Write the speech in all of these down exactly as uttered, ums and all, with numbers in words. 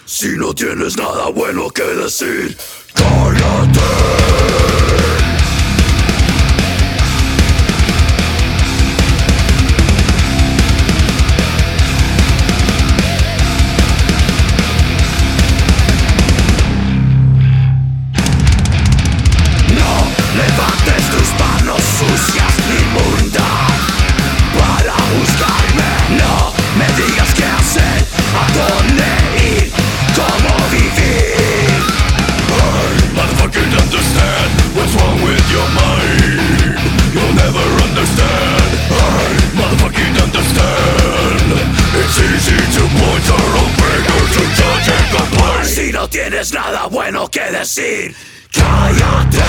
Si no tienes nada bueno que decir, cállate. Levantes tus manos sucias, inmundas, para juzgarme. No me digas qué hacer, a dónde ir, cómo vivir. I motherfucking understand what's wrong with your mind. You'll never understand. I motherfucking understand. It's easy to point your own finger to judge and complain. Si no tienes nada bueno que decir, cállate.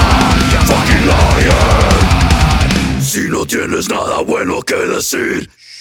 Si no tienes nada bueno que decir,